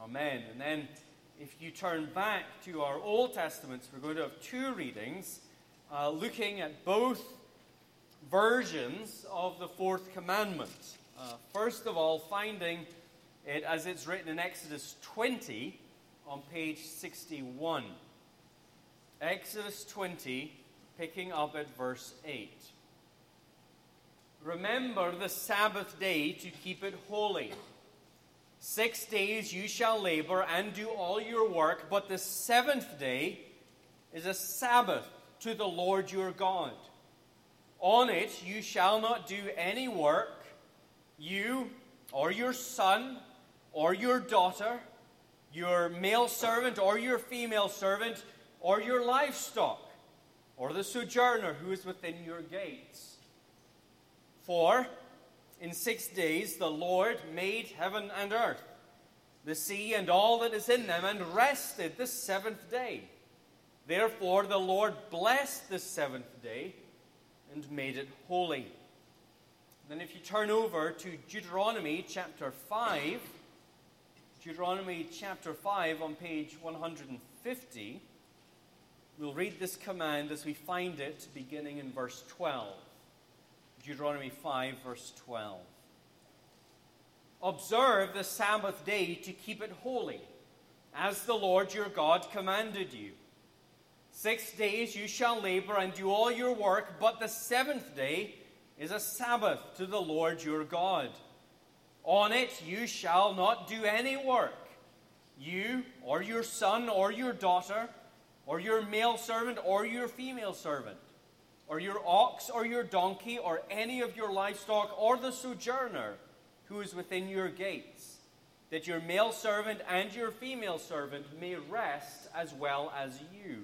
Amen. And then if you turn back to our Old Testaments, we're going to have two readings looking at both versions of the fourth commandment. First of all, finding it as it's written in Exodus 20 on page 61. Exodus 20, picking up at verse 8. Remember the Sabbath day to keep it holy. 6 days you shall labor and do all your work, but the seventh day is a Sabbath to the Lord your God. On it you shall not do any work, you or your son or your daughter, your male servant or your female servant, or your livestock, or the sojourner who is within your gates. For in 6 days the Lord made heaven and earth, the sea and all that is in them, and rested the seventh day. Therefore the Lord blessed the seventh day and made it holy. Then if you turn over to Deuteronomy chapter 5, Deuteronomy chapter 5 on page 150, we'll read this command as we find it beginning in verse 12. Deuteronomy 5, verse 12. Observe the Sabbath day to keep it holy, as the Lord your God commanded you. 6 days you shall labor and do all your work, but the seventh day is a Sabbath to the Lord your God. On it you shall not do any work, you or your son or your daughter, or your male servant or your female servant, or your ox or your donkey, or any of your livestock, or the sojourner who is within your gates, that your male servant and your female servant may rest as well as you.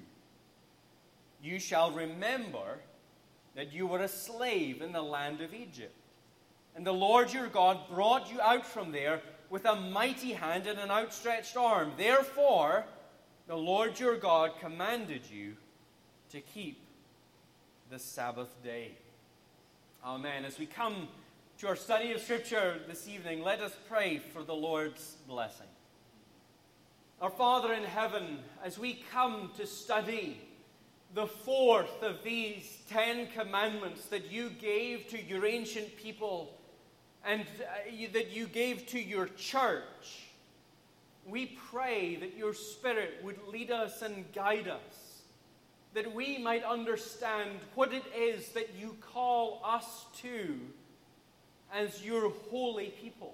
You shall remember that you were a slave in the land of Egypt, and the Lord your God brought you out from there with a mighty hand and an outstretched arm. Therefore, the Lord your God commanded you to keep the Sabbath day. Amen. As we come to our study of Scripture this evening, let us pray for the Lord's blessing. Our Father in heaven, as we come to study the fourth of these 10 commandments that you gave to your ancient people and that you gave to your church, we pray that your Spirit would lead us and guide us, that we might understand what it is that you call us to as your holy people.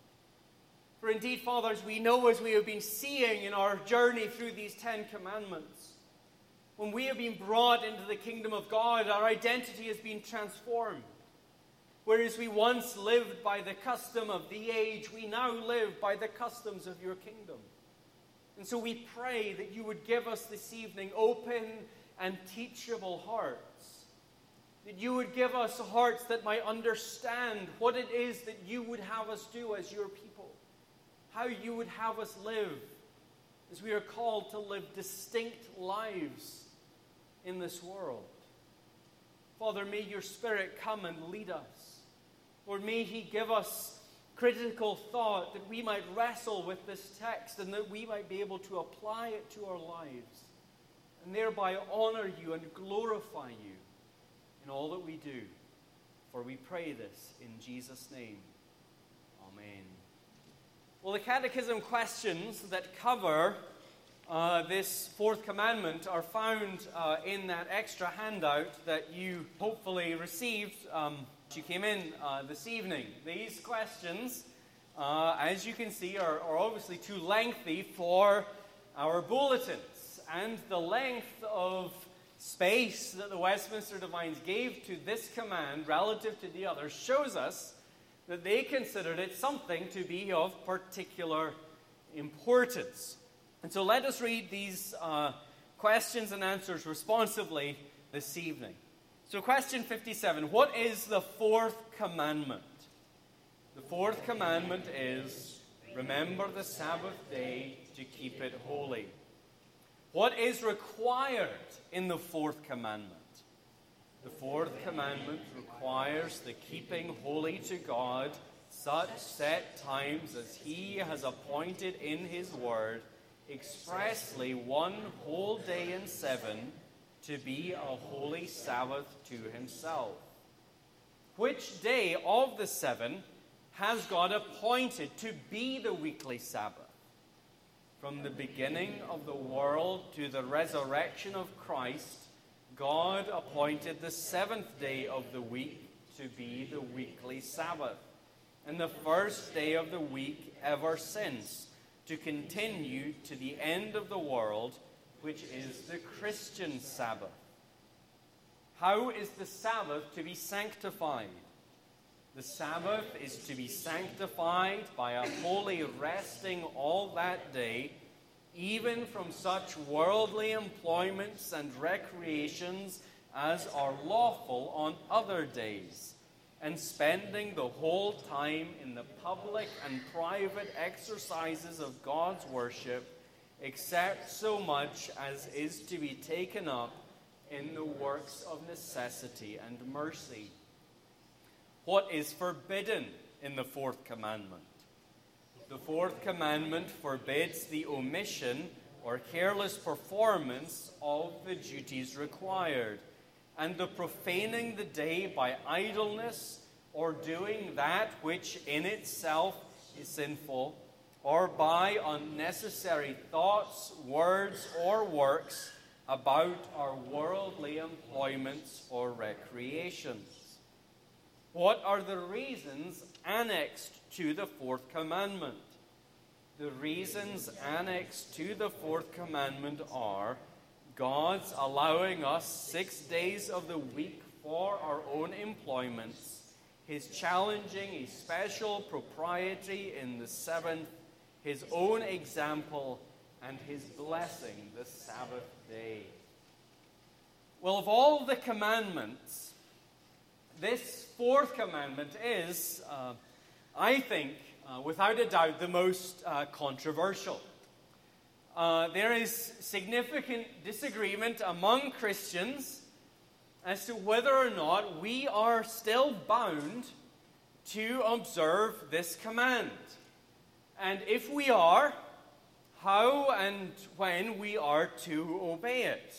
For indeed, fathers, we know, as we have been seeing in our journey through these 10 commandments, when we have been brought into the kingdom of God, our identity has been transformed. Whereas we once lived by the custom of the age, we now live by the customs of your kingdom. And so we pray that you would give us this evening open and teachable hearts, that you would give us hearts that might understand what it is that you would have us do as your people, how you would have us live, as we are called to live distinct lives in this world. Father, may your Spirit come and lead us. Lord, may he give us critical thought, that we might wrestle with this text and that we might be able to apply it to our lives and thereby honor you and glorify you in all that we do. For we pray this in Jesus' name. Amen. Well, the catechism questions that cover this fourth commandment are found in that extra handout that you hopefully received as you came in this evening. These questions, as you can see, are obviously too lengthy for our bulletins. And the length of space that the Westminster Divines gave to this command relative to the others shows us that they considered it something to be of particular importance. And so let us read these questions and answers responsively this evening. So question 57, what is the fourth commandment? The fourth commandment is, remember the Sabbath day to keep it holy. What is required in the fourth commandment? The fourth commandment requires the keeping holy to God such set times as he has appointed in his word, expressly one whole day in 7, to be a holy Sabbath to himself. Which day of the 7 has God appointed to be the weekly Sabbath? From the beginning of the world to the resurrection of Christ, God appointed the 7th day of the week to be the weekly Sabbath, and the first day of the week ever since, to continue to the end of the world, which is the Christian Sabbath. How is the Sabbath to be sanctified? The Sabbath is to be sanctified by a holy resting all that day, even from such worldly employments and recreations as are lawful on other days, and spending the whole time in the public and private exercises of God's worship, except so much as is to be taken up in the works of necessity and mercy. What is forbidden in the fourth commandment? The fourth commandment forbids the omission or careless performance of the duties required, and the profaning the day by idleness or doing that which in itself is sinful, or by unnecessary thoughts, words, or works about our worldly employments or recreations. What are the reasons annexed to the fourth commandment? The reasons annexed to the fourth commandment are God's allowing us 6 days of the week for our own employments, his challenging a special propriety in the 7th, his own example, and his blessing the Sabbath day. Well, of all the commandments, this fourth commandment is, I think, without a doubt, the most controversial. There is significant disagreement among Christians as to whether or not we are still bound to observe this command. And if we are, how and when we are to obey it.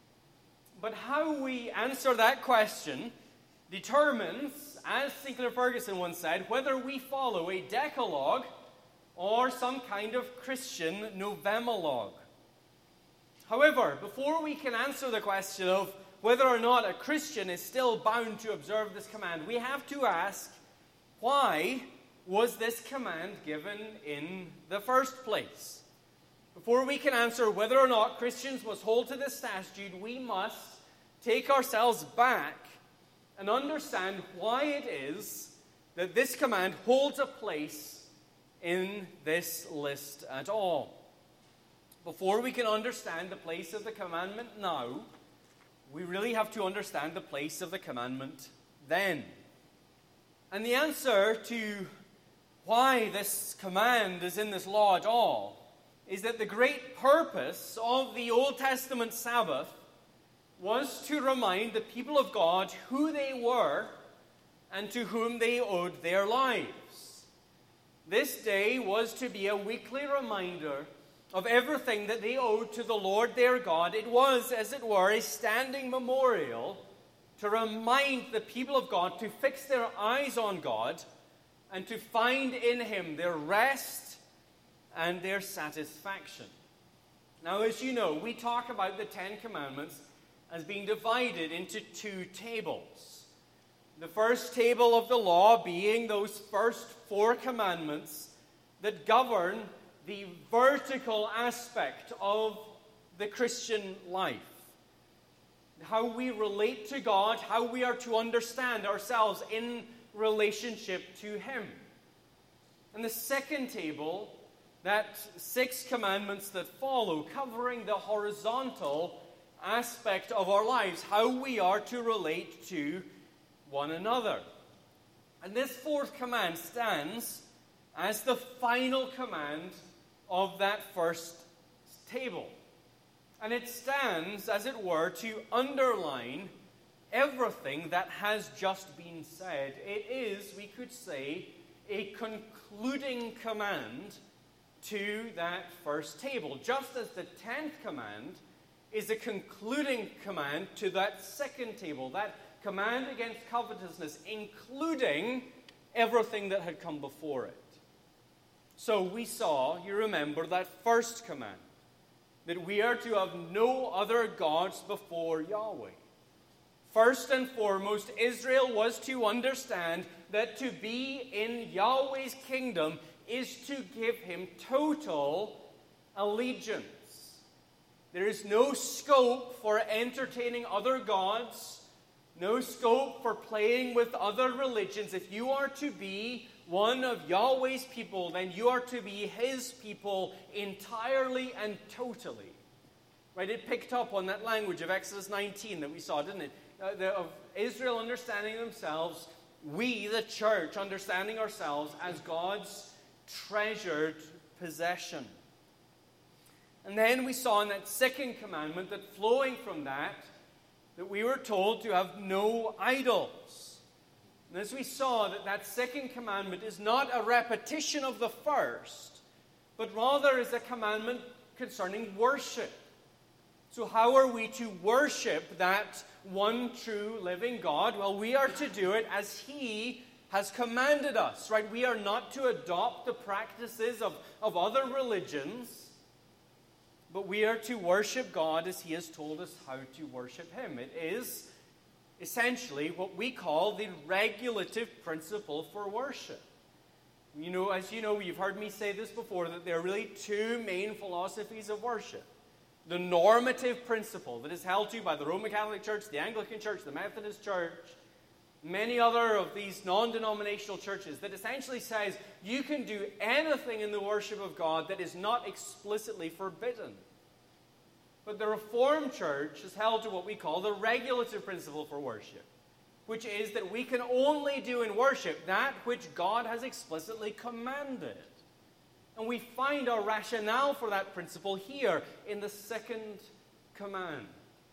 But how we answer that question determines, as Sinclair Ferguson once said, whether we follow a decalogue or some kind of Christian novenologue. However, before we can answer the question of whether or not a Christian is still bound to observe this command, we have to ask, why was this command given in the first place? Before we can answer whether or not Christians must hold to this statute, we must take ourselves back and understand why it is that this command holds a place in this list at all. Before we can understand the place of the commandment now, we really have to understand the place of the commandment then. And the answer to why this command is in this law at all is that the great purpose of the Old Testament Sabbath was to remind the people of God who they were and to whom they owed their lives. This day was to be a weekly reminder of everything that they owed to the Lord their God. It was, as it were, a standing memorial to remind the people of God to fix their eyes on God and to find in him their rest and their satisfaction. Now, as you know, we talk about the Ten Commandments as being divided into two tables. The first table of the law being those first 4 commandments that govern the vertical aspect of the Christian life. How we relate to God, how we are to understand ourselves in relationship to him. And the second table, that 6 commandments that follow, covering the horizontal aspect of our lives, how we are to relate to one another. And this 4th command stands as the final command of that first table. And it stands, as it were, to underline everything that has just been said. It is, we could say, a concluding command to that first table, just as the 10th command is a concluding command to that second table, that command against covetousness, including everything that had come before it. So we saw, you remember, that first command, that we are to have no other gods before Yahweh. First and foremost, Israel was to understand that to be in Yahweh's kingdom is to give him total allegiance. There is no scope for entertaining other gods, no scope for playing with other religions. If you are to be one of Yahweh's people, then you are to be his people entirely and totally. Right? It picked up on that language of Exodus 19 that we saw, didn't it? Of Israel understanding themselves, we, the church, understanding ourselves as God's treasured possession. And then we saw in that second commandment that flowing from that we were told to have no idols. And as we saw, that second commandment is not a repetition of the first, but rather is a commandment concerning worship. So how are we to worship that one true living God? Well, we are to do it as he has commanded us, right? We are not to adopt the practices of other religions, but we are to worship God as he has told us how to worship him. It is essentially what we call the regulative principle for worship. As you know, you've heard me say this before, that there are really two main philosophies of worship. The normative principle that is held to by the Roman Catholic Church, the Anglican Church, the Methodist Church, many other of these non-denominational churches, that essentially says you can do anything in the worship of God that is not explicitly forbidden. But the Reformed Church is held to what we call the regulative principle for worship, which is that we can only do in worship that which God has explicitly commanded. And we find our rationale for that principle here in the second command.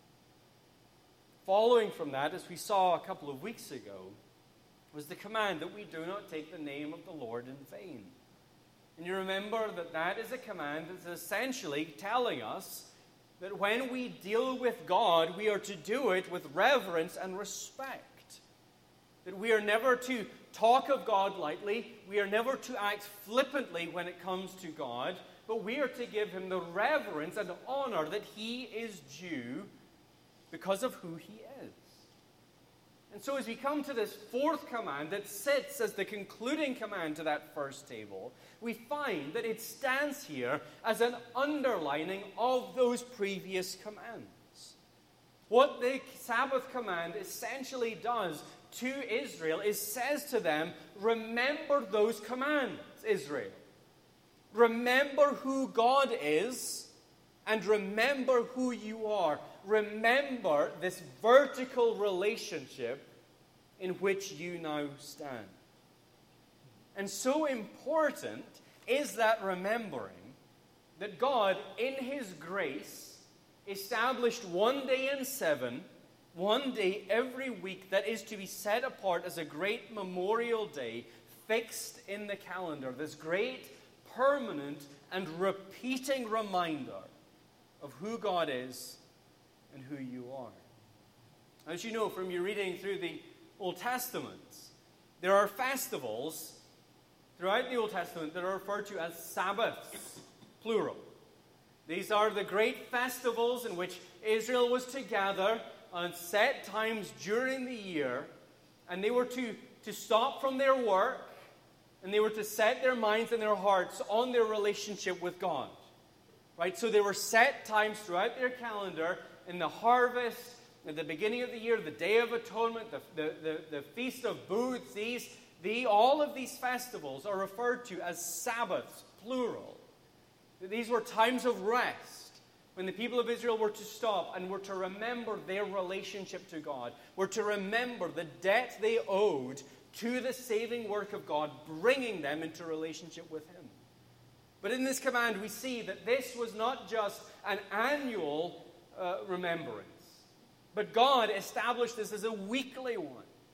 Following from that, as we saw a couple of weeks ago, was the command that we do not take the name of the Lord in vain. And you remember that is a command that's essentially telling us that when we deal with God, we are to do it with reverence and respect. That we are never to talk of God lightly. We are never to act flippantly when it comes to God. But we are to give him the reverence and honor that he is due because of who he is. And so as we come to this fourth command that sits as the concluding command to that first table, we find that it stands here as an underlining of those previous commands. What the Sabbath command essentially does to Israel is says to them, remember those commands, Israel. Remember who God is and remember who you are. Remember this vertical relationship in which you now stand. And so important is that remembering that God, in his grace, established one day in 7, one day every week that is to be set apart as a great memorial day fixed in the calendar. This great, permanent, and repeating reminder of who God is and who you are. As you know from your reading through the Old Testament, there are festivals throughout the Old Testament that are referred to as Sabbaths, plural. These are the great festivals in which Israel was to gather on set times during the year, and they were to stop from their work, and they were to set their minds and their hearts on their relationship with God. Right? So there were set times throughout their calendar in the harvest, at the beginning of the year, the Day of Atonement, the Feast of Booths. All of these festivals are referred to as Sabbaths, plural. These were times of rest when the people of Israel were to stop and were to remember their relationship to God, were to remember the debt they owed to the saving work of God, bringing them into relationship with him. But in this command, we see that this was not just an annual remembrance, but God established this as a weekly one.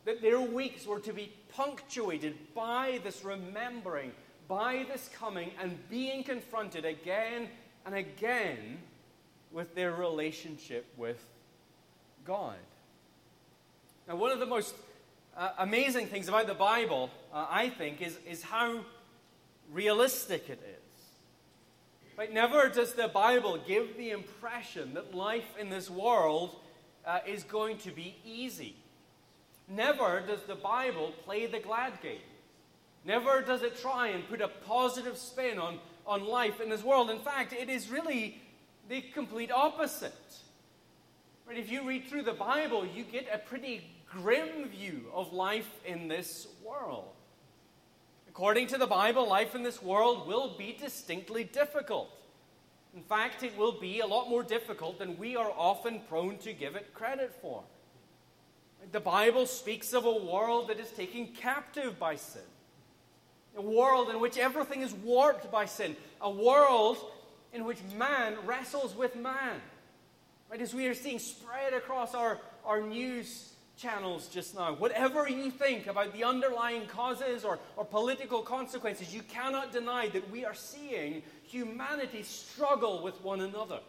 that their weeks were to be punctuated by this remembering, by this coming and being confronted again and again with their relationship with God. Now, one of the most amazing things about the Bible, I think, is how realistic it is. Right? Never does the Bible give the impression that life in this world is going to be easy. Never does the Bible play the glad game. Never does it try and put a positive spin on life in this world. In fact, it is really the complete opposite. Right? If you read through the Bible, you get a pretty grim view of life in this world. According to the Bible, life in this world will be distinctly difficult. In fact, it will be a lot more difficult than we are often prone to give it credit for. The Bible speaks of a world that is taken captive by sin. A world in which everything is warped by sin. A world in which man wrestles with man. Right, as we are seeing spread across our news channels just now. Whatever you think about the underlying causes or political consequences, you cannot deny that we are seeing humanity struggle with one another.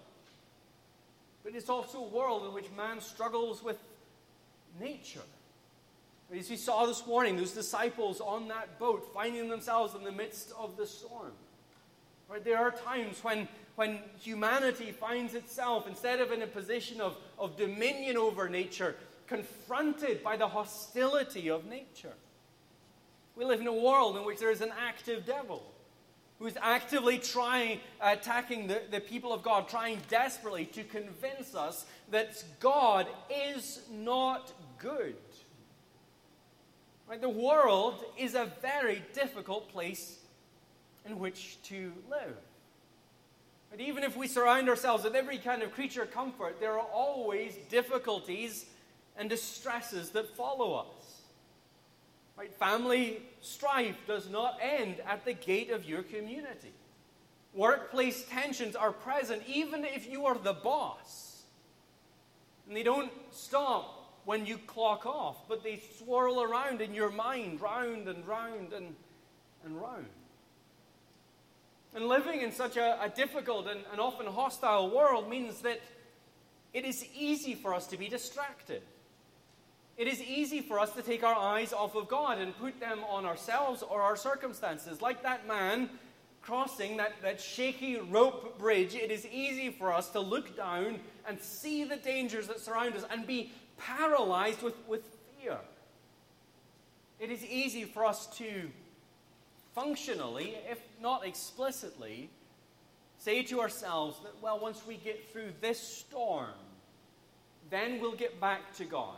But it's also a world in which man struggles with nature. As we saw this morning, those disciples on that boat finding themselves in the midst of the storm. Right? There are times when humanity finds itself, instead of in a position of dominion over nature, confronted by the hostility of nature. We live in a world in which there is an active devil who is actively attacking the people of God, trying desperately to convince us that God is not good. Right? The world is a very difficult place in which to live. But even if we surround ourselves with every kind of creature comfort, there are always difficulties and distresses that follow us. Right? Family strife does not end at the gate of your community. Workplace tensions are present even if you are the boss. And they don't stop when you clock off, but they swirl around in your mind, round and round and round. And living in such a difficult and often hostile world means that it is easy for us to be distracted. It is easy for us to take our eyes off of God and put them on ourselves or our circumstances. Like that man crossing that shaky rope bridge, it is easy for us to look down and see the dangers that surround us and be paralyzed with fear. It is easy for us to functionally, if not explicitly, say to ourselves that, well, once we get through this storm, then we'll get back to God.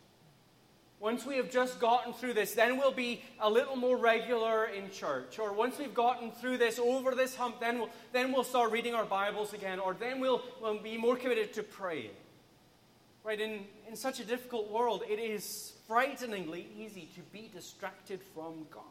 Once we have just gotten through this, then we'll be a little more regular in church. Or once we've gotten through this, over this hump, then we'll start reading our Bibles again. Or then we'll be more committed to praying. Right? In such a difficult world, it is frighteningly easy to be distracted from God.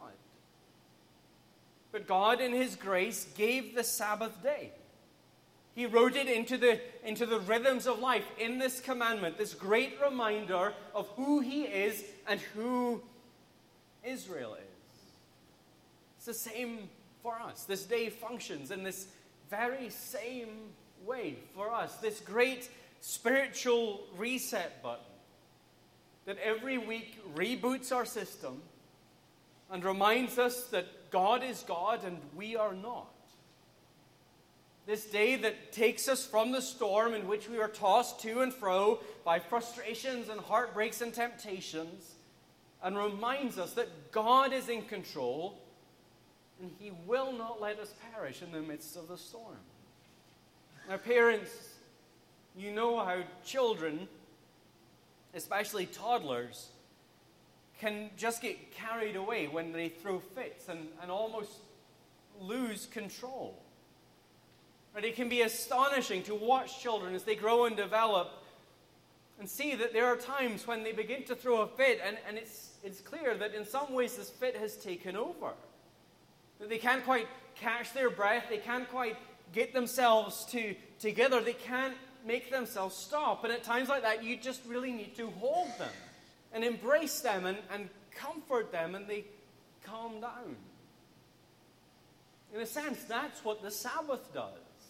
But God, in His grace, gave the Sabbath day. He wrote it into the rhythms of life in this commandment, this great reminder of who He is and who Israel is. It's the same for us. This day functions in this very same way for us. This great spiritual reset button that every week reboots our system and reminds us that God is God and we are not. This day that takes us from the storm in which we are tossed to and fro by frustrations and heartbreaks and temptations, and reminds us that God is in control and He will not let us perish in the midst of the storm. Now, parents, you know how children, especially toddlers, can just get carried away when they throw fits and almost lose control. But it can be astonishing to watch children as they grow and develop and see that there are times when they begin to throw a fit and it's clear that in some ways this fit has taken over. That they can't quite catch their breath, they can't quite get themselves together, they can't make themselves stop. And at times like that, you just really need to hold them and embrace them and comfort them, and they calm down. In a sense, that's what the Sabbath does.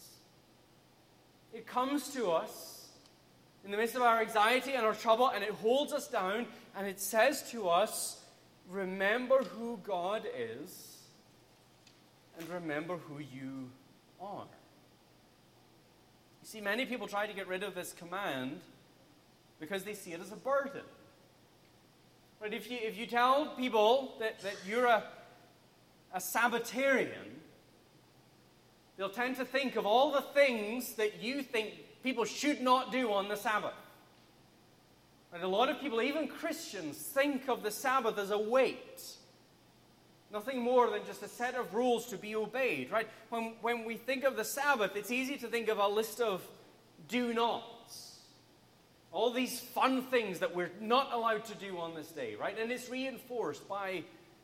It comes to us in the midst of our anxiety and our trouble, and it holds us down, and it says to us, remember who God is, and remember who you are. You see, many people try to get rid of this command because they see it as a burden. Right? If you tell people that you're a Sabbatarian, they'll tend to think of all the things that you think people should not do on the Sabbath. And a lot of people, even Christians, think of the Sabbath as a weight. Nothing more than just a set of rules to be obeyed, right? When we think of the Sabbath, it's easy to think of a list of do-nots. All these fun things that we're not allowed to do on this day, right? And it's reinforced by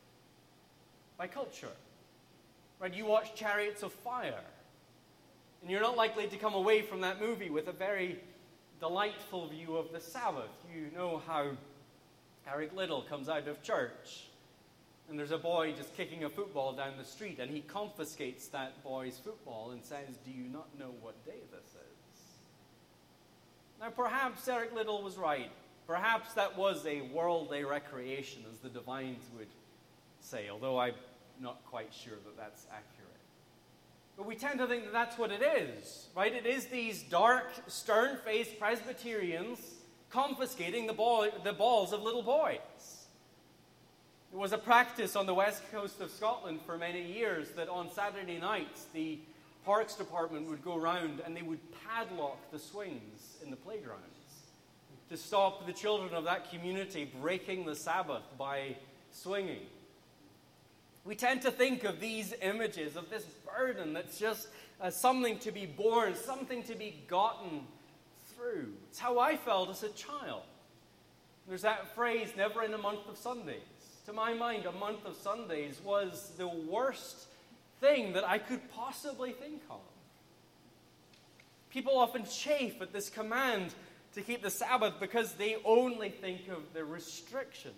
culture. Right? You watch Chariots of Fire, and you're not likely to come away from that movie with a very delightful view of the Sabbath. You know how Eric Liddell comes out of church, and there's a boy just kicking a football down the street, and he confiscates that boy's football and says, "Do you not know what day this is?" Now, perhaps Eric Liddell was right. Perhaps that was a worldly recreation, as the divines would say, although I'm not quite sure that that's accurate. But we tend to think that that's what it is, right? It is these dark, stern-faced Presbyterians confiscating the balls of little boys. It was a practice on the west coast of Scotland for many years that on Saturday nights the Parks Department would go around and they would padlock the swings in the playgrounds to stop the children of that community breaking the Sabbath by swinging. We tend to think of these images of this burden that's just something to be borne, something to be gotten through. It's how I felt as a child. There's that phrase, never in a month of Sundays. To my mind, a month of Sundays was the worst thing that I could possibly think of. People often chafe at this command to keep the Sabbath because they only think of the restrictions.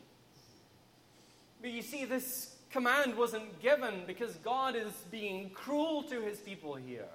But you see, this command wasn't given because God is being cruel to his people here.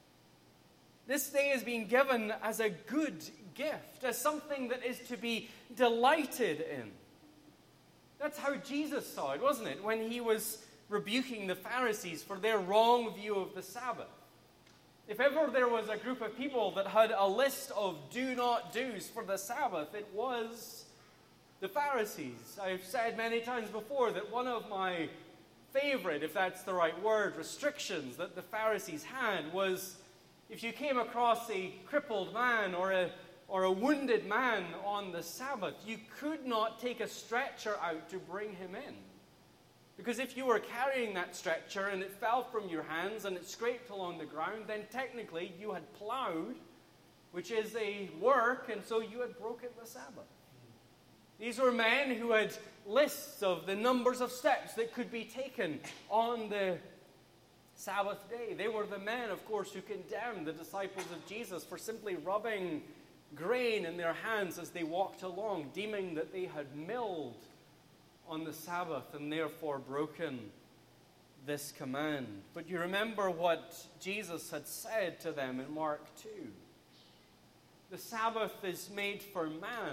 This day is being given as a good gift, as something that is to be delighted in. That's how Jesus saw it, wasn't it? When he was rebuking the Pharisees for their wrong view of the Sabbath. If ever there was a group of people that had a list of do-not-dos for the Sabbath, it was the Pharisees. I've said many times before that one of my favorite, if that's the right word, restrictions that the Pharisees had was if you came across a crippled man or a wounded man on the Sabbath, you could not take a stretcher out to bring him in. Because if you were carrying that stretcher and it fell from your hands and it scraped along the ground, then technically you had plowed, which is a work, and so you had broken the Sabbath. These were men who had lists of the numbers of steps that could be taken on the Sabbath day. They were the men, of course, who condemned the disciples of Jesus for simply rubbing grain in their hands as they walked along, deeming that they had milled on the Sabbath and therefore broken this command. But you remember what Jesus had said to them in Mark 2. The Sabbath is made for man,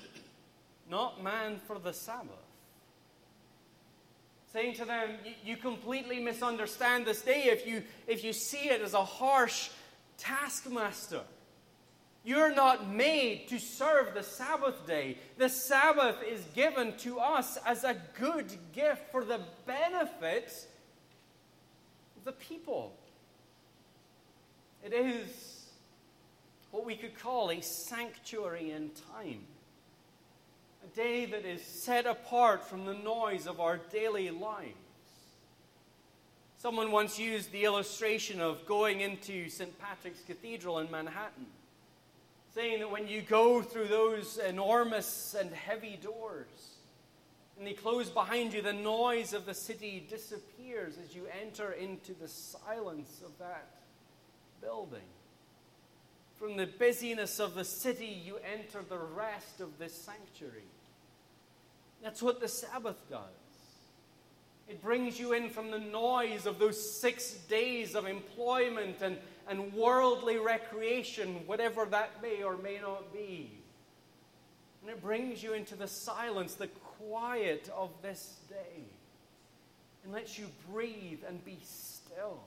not man for the Sabbath. Saying to them, you completely misunderstand this day if you see it as a harsh taskmaster. You're not made to serve the Sabbath day. The Sabbath is given to us as a good gift for the benefit of the people. It is what we could call a sanctuary in time. A day that is set apart from the noise of our daily lives. Someone once used the illustration of going into St. Patrick's Cathedral in Manhattan, saying that when you go through those enormous and heavy doors and they close behind you, the noise of the city disappears as you enter into the silence of that building. From the busyness of the city, you enter the rest of this sanctuary. That's what the Sabbath does. It brings you in from the noise of those 6 days of employment and worldly recreation, whatever that may or may not be. And it brings you into the silence, the quiet of this day, and lets you breathe and be still.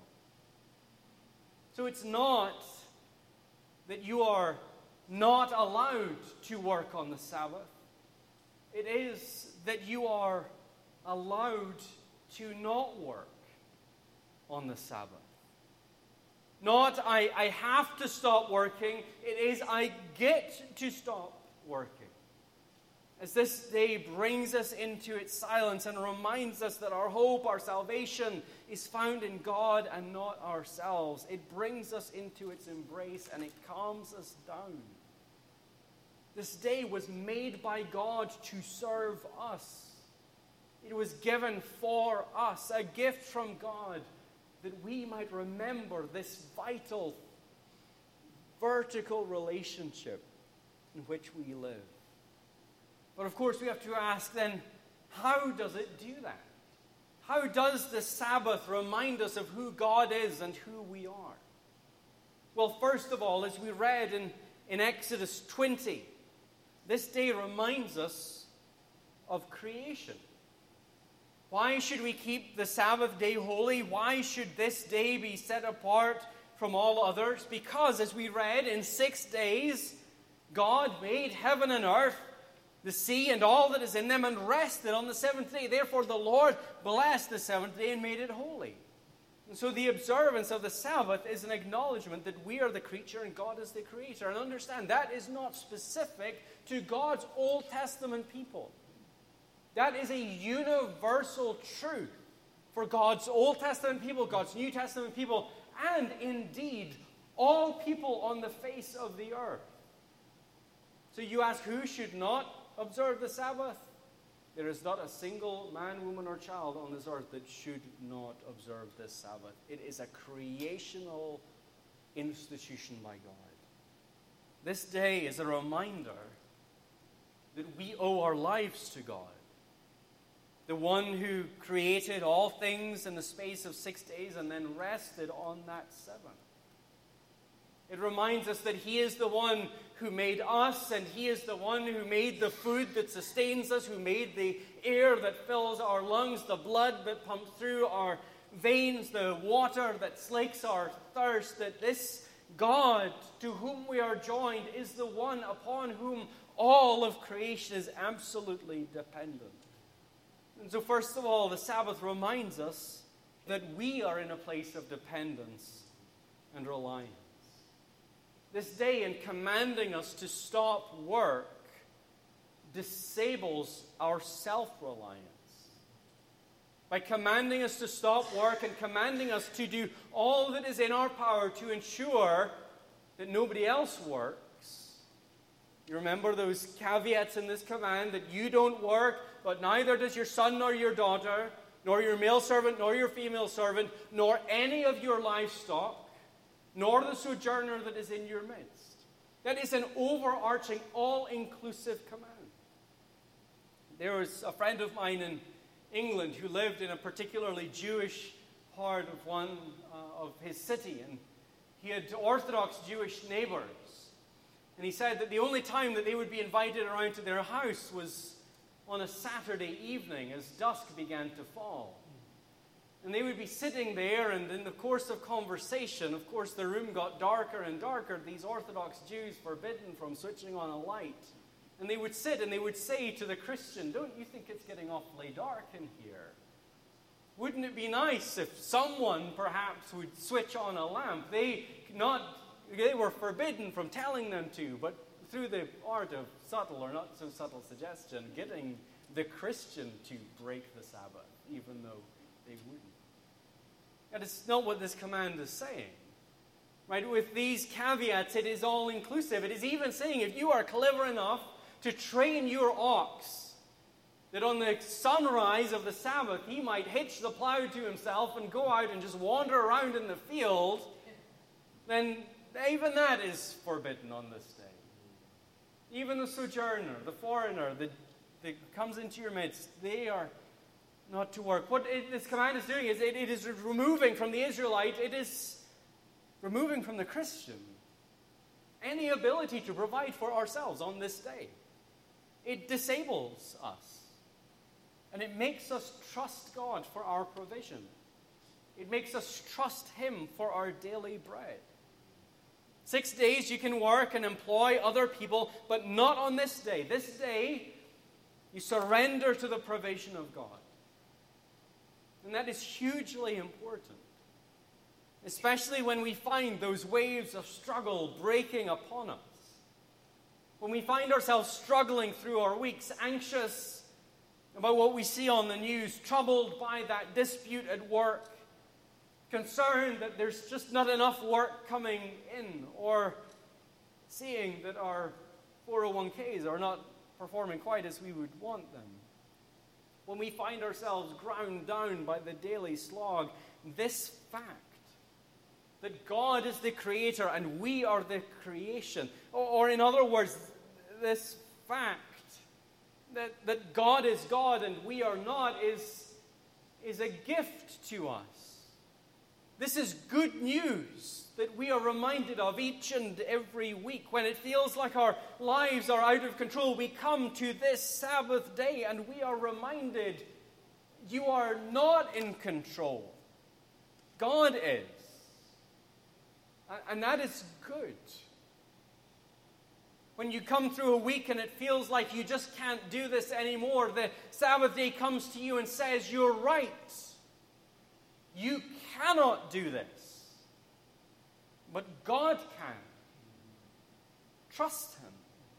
So it's not that you are not allowed to work on the Sabbath. It is that you are allowed to not work on the Sabbath. Not, I have to stop working. It is, I get to stop working. As this day brings us into its silence and reminds us that our hope, our salvation, is found in God and not ourselves. It brings us into its embrace and it calms us down. This day was made by God to serve us. It was given for us, a gift from God, that we might remember this vital, vertical relationship in which we live. But of course we have to ask then, how does it do that? How does the Sabbath remind us of who God is and who we are? Well, first of all, as we read in Exodus 20, this day reminds us of creation. Why should we keep the Sabbath day holy? Why should this day be set apart from all others? Because, as we read, in 6 days, God made heaven and earth, the sea and all that is in them, and rested on the seventh day. Therefore, the Lord blessed the seventh day and made it holy. And so the observance of the Sabbath is an acknowledgement that we are the creature and God is the creator. And understand, that is not specific to God's Old Testament people. That is a universal truth for God's Old Testament people, God's New Testament people, and indeed all people on the face of the earth. So you ask, who should not observe the Sabbath? There is not a single man, woman, or child on this earth that should not observe this Sabbath. It is a creational institution by God. This day is a reminder that we owe our lives to God, the one who created all things in the space of 6 days and then rested on that seventh. It reminds us that He is the one who made us, and He is the one who made the food that sustains us, who made the air that fills our lungs, the blood that pumps through our veins, the water that slakes our thirst, that this God to whom we are joined is the one upon whom all of creation is absolutely dependent. And so first of all, the Sabbath reminds us that we are in a place of dependence and reliance. This day, in commanding us to stop work, disables our self-reliance. By commanding us to stop work and commanding us to do all that is in our power to ensure that nobody else works. You remember those caveats in this command, that you don't work, but neither does your son nor your daughter, nor your male servant nor your female servant, nor any of your livestock, nor the sojourner that is in your midst. That is an overarching, all-inclusive command. There was a friend of mine in England who lived in a particularly Jewish part of one of his city, and he had Orthodox Jewish neighbors. And he said that the only time that they would be invited around to their house was on a Saturday evening as dusk began to fall. And they would be sitting there, and in the course of conversation, of course, the room got darker and darker. These Orthodox Jews forbidden from switching on a light. And they would sit and they would say to the Christian, "Don't you think it's getting awfully dark in here? Wouldn't it be nice if someone perhaps would switch on a lamp?" They were forbidden from telling them to, but through the art of subtle or not so subtle suggestion, getting the Christian to break the Sabbath, even though they wouldn't. And it's not what this command is saying. Right? With these caveats, it is all-inclusive. It is even saying, if you are clever enough to train your ox, that on the sunrise of the Sabbath, he might hitch the plow to himself and go out and just wander around in the field, then even that is forbidden on this day. Even the sojourner, the foreigner, the that comes into your midst, they are not to work. What this command is doing is it is removing from the Israelite, it is removing from the Christian any ability to provide for ourselves on this day. It disables us. And it makes us trust God for our provision. It makes us trust Him for our daily bread. 6 days you can work and employ other people, but not on this day. This day, you surrender to the provision of God. And that is hugely important. Especially when we find those waves of struggle breaking upon us. When we find ourselves struggling through our weeks, anxious about what we see on the news, troubled by that dispute at work, concerned that there's just not enough work coming in, or seeing that our 401ks are not performing quite as we would want them. When we find ourselves ground down by the daily slog, this fact that God is the creator and we are the creation, or in other words, this fact that God is God and we are not is a gift to us. This is good news that we are reminded of each and every week. When it feels like our lives are out of control, we come to this Sabbath day and we are reminded, you are not in control. God is. And that is good. When you come through a week and it feels like you just can't do this anymore, the Sabbath day comes to you and says, you're right. You cannot do this. But God can. Trust Him.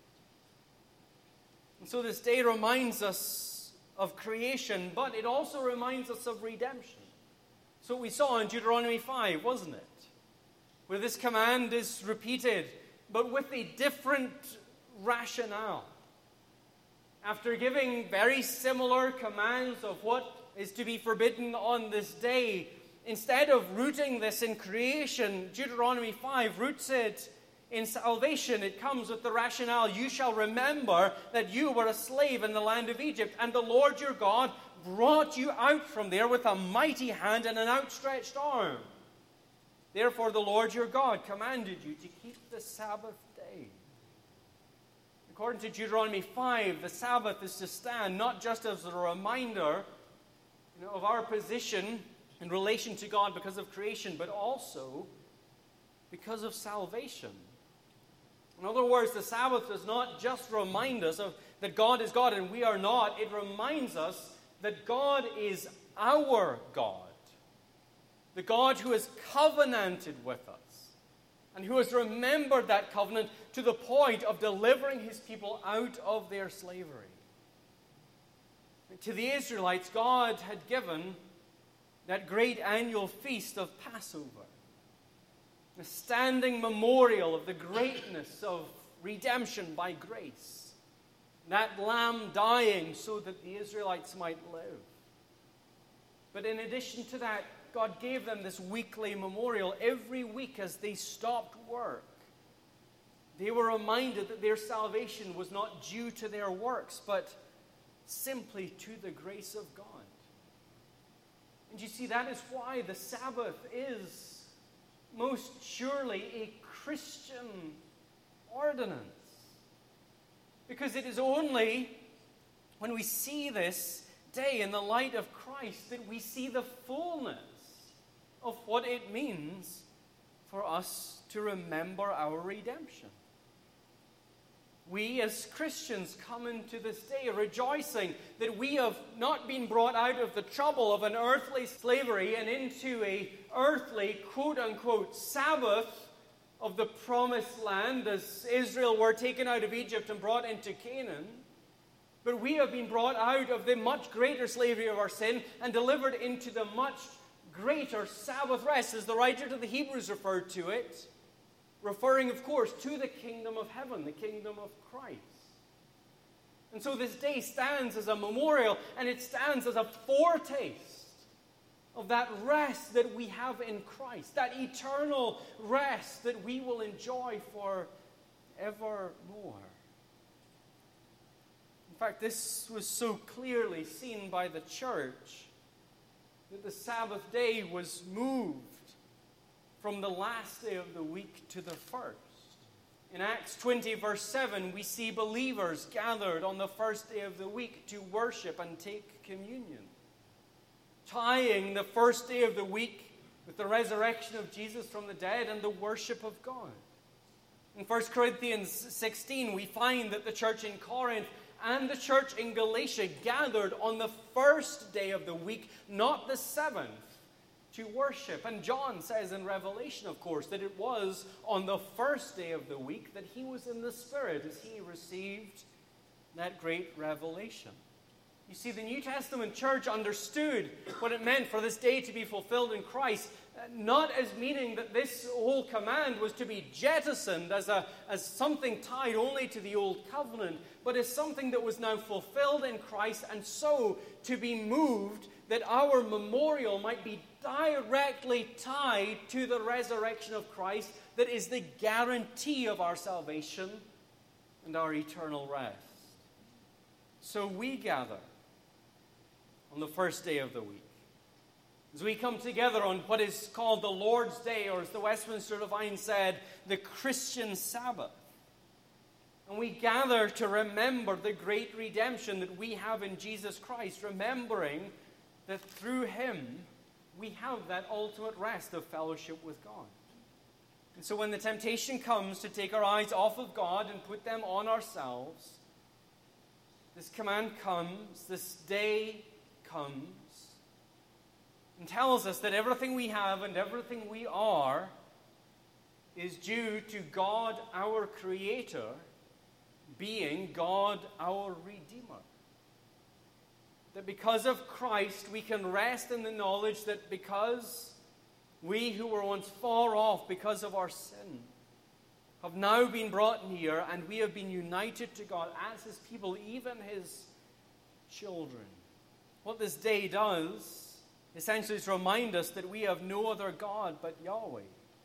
And so this day reminds us of creation, but it also reminds us of redemption. So we saw in Deuteronomy 5, wasn't it? Where this command is repeated, but with a different rationale. After giving very similar commands of what is to be forbidden on this day, instead of rooting this in creation, Deuteronomy 5 roots it in salvation. It comes with the rationale, you shall remember that you were a slave in the land of Egypt, and the Lord your God brought you out from there with a mighty hand and an outstretched arm. Therefore the Lord your God commanded you to keep the Sabbath day. According to Deuteronomy 5, the Sabbath is to stand not just as a reminder of our position in relation to God because of creation, but also because of salvation. In other words, the Sabbath does not just remind us that God is God and we are not. It reminds us that God is our God. The God who has covenanted with us and who has remembered that covenant to the point of delivering His people out of their slavery. To the Israelites, God had given that great annual feast of Passover, a standing memorial of the greatness of redemption by grace. That lamb dying so that the Israelites might live. But in addition to that, God gave them this weekly memorial. Every week as they stopped work, they were reminded that their salvation was not due to their works, but simply to the grace of God. And you see, that is why the Sabbath is most surely a Christian ordinance. Because it is only when we see this day in the light of Christ that we see the fullness of what it means for us to remember our redemption. We as Christians come into this day rejoicing that we have not been brought out of the trouble of an earthly slavery and into a earthly, quote-unquote, Sabbath of the promised land as Israel were taken out of Egypt and brought into Canaan. But we have been brought out of the much greater slavery of our sin and delivered into the much greater Sabbath rest, as the writer to the Hebrews referred to it, referring, of course, to the kingdom of heaven, the kingdom of Christ. And so this day stands as a memorial, and it stands as a foretaste of that rest that we have in Christ, that eternal rest that we will enjoy forevermore. In fact, this was so clearly seen by the church that the Sabbath day was moved from the last day of the week to the first. In Acts 20, verse 7, we see believers gathered on the first day of the week to worship and take communion, tying the first day of the week with the resurrection of Jesus from the dead and the worship of God. In 1 Corinthians 16, we find that the church in Corinth and the church in Galatia gathered on the first day of the week, not the seventh, to worship. And John says in Revelation, of course, that it was on the first day of the week that he was in the Spirit as he received that great revelation. You see, the New Testament church understood what it meant for this day to be fulfilled in Christ, not as meaning that this whole command was to be jettisoned as something tied only to the old covenant, but as something that was now fulfilled in Christ, and so to be moved that our memorial might be directly tied to the resurrection of Christ, that is the guarantee of our salvation and our eternal rest. So we gather on the first day of the week, as we come together on what is called the Lord's Day, or as the Westminster Divine said, the Christian Sabbath. And we gather to remember the great redemption that we have in Jesus Christ, remembering that through him we have that ultimate rest of fellowship with God. And so when the temptation comes to take our eyes off of God and put them on ourselves, this command comes, this day comes, and tells us that everything we have and everything we are is due to God our Creator being God our Redeemer. That because of Christ we can rest in the knowledge that because we who were once far off because of our sin have now been brought near, and we have been united to God as his people, even his children. What this day does, essentially, is remind us that we have no other God but Yahweh,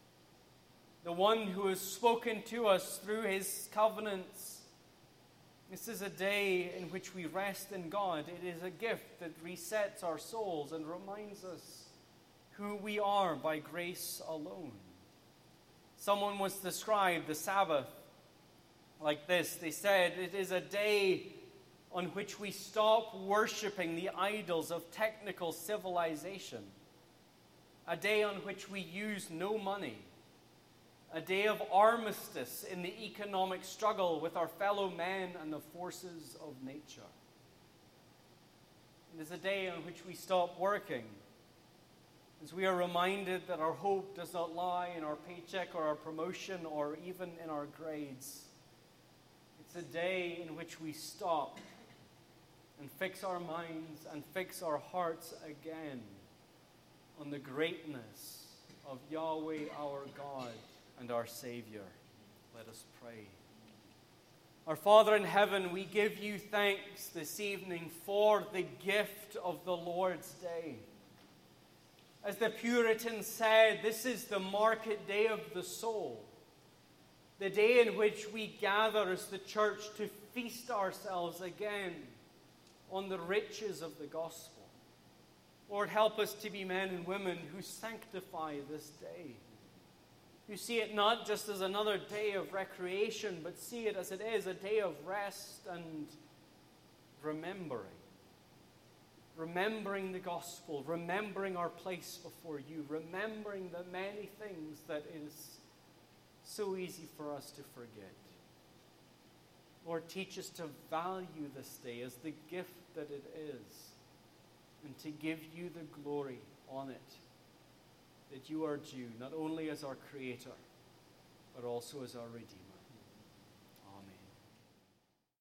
the one who has spoken to us through his covenants. This is a day in which we rest in God. It is a gift that resets our souls and reminds us who we are by grace alone. Someone once described the Sabbath like this. They said, it is a day on which we stop worshiping the idols of technical civilization, a day on which we use no money, a day of armistice in the economic struggle with our fellow men and the forces of nature. It is a day on which we stop working, as we are reminded that our hope does not lie in our paycheck or our promotion or even in our grades. It's a day in which we stop and fix our minds and fix our hearts again on the greatness of Yahweh our God and our Savior. Let us pray. Our Father in heaven, we give you thanks this evening for the gift of the Lord's Day. As the Puritans said, this is the market day of the soul, the day in which we gather as the church to feast ourselves again on the riches of the gospel. Lord, help us to be men and women who sanctify this day, who see it not just as another day of recreation, but see it as it is a day of rest and remembering the gospel, remembering our place before you, remembering the many things that is so easy for us to forget. Lord, teach us to value this day as the gift that it is, and to give you the glory on it, that you are due, not only as our Creator, but also as our Redeemer.